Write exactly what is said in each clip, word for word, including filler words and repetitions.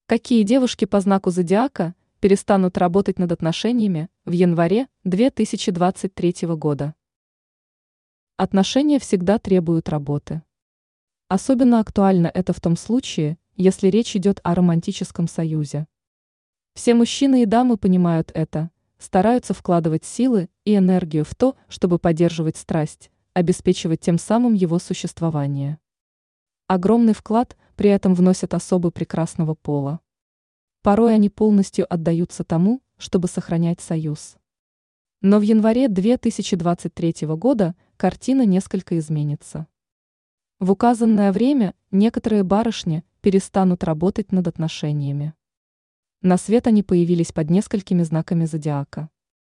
Какие девушки по знаку зодиака перестанут работать над отношениями в январе две тысячи двадцать третьего года? Отношения всегда требуют работы. Особенно актуально это в том случае, если речь идет о романтическом союзе. Все мужчины и дамы понимают это, стараются вкладывать силы и энергию в то, чтобы поддерживать страсть, обеспечивать тем самым его существование. Огромный вклад при этом вносят особы прекрасного пола. Порой они полностью отдаются тому, чтобы сохранять союз. Но в январе две тысячи двадцать третьего года картина несколько изменится. В указанное время некоторые барышни перестанут работать над отношениями. На свет они появились под несколькими знаками зодиака.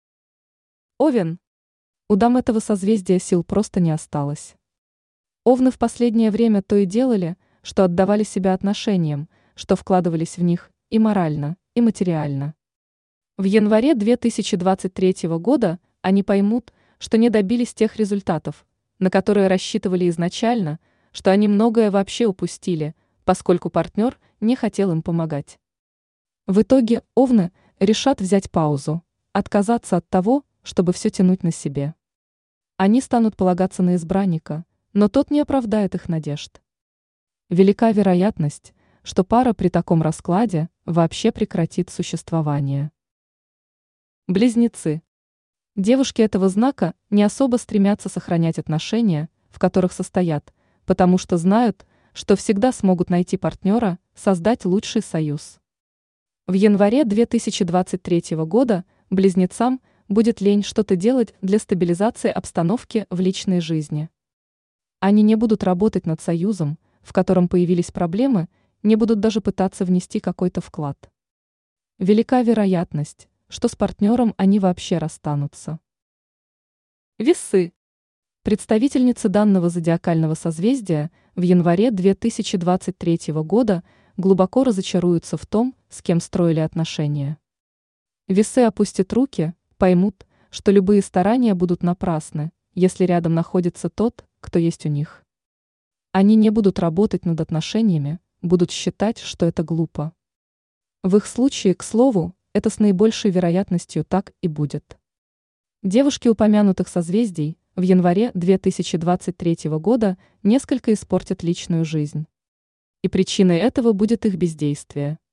Овен. У дам этого созвездия сил просто не осталось. Овны в последнее время то и делали, что отдавали себя отношениям, что вкладывались в них и морально, и материально. В январе две тысячи двадцать третьего года они поймут, что не добились тех результатов, на которые рассчитывали изначально, что они многое вообще упустили, поскольку партнер не хотел им помогать. В итоге овны решат взять паузу, отказаться от того, чтобы все тянуть на себе. Они станут полагаться на избранника, но тот не оправдает их надежд. Велика вероятность, что пара при таком раскладе вообще прекратит существование. Близнецы. Девушки этого знака не особо стремятся сохранять отношения, в которых состоят, потому что знают, что всегда смогут найти партнера, создать лучший союз. В январе две тысячи двадцать третьего года близнецам будет лень что-то делать для стабилизации обстановки в личной жизни. Они не будут работать над союзом, в котором появились проблемы, не будут даже пытаться внести какой-то вклад. Велика вероятность, что с партнером они вообще расстанутся. Весы. Представительницы данного зодиакального созвездия в январе две тысячи двадцать третьего года глубоко разочаруются в том, с кем строили отношения. Весы опустят руки, поймут, что любые старания будут напрасны, если рядом находится тот, кто есть у них. Они не будут работать над отношениями, будут считать, что это глупо. В их случае, к слову, это с наибольшей вероятностью так и будет. Девушки упомянутых созвездий в январе две тысячи двадцать третьего года несколько испортят личную жизнь. И причиной этого будет их бездействие.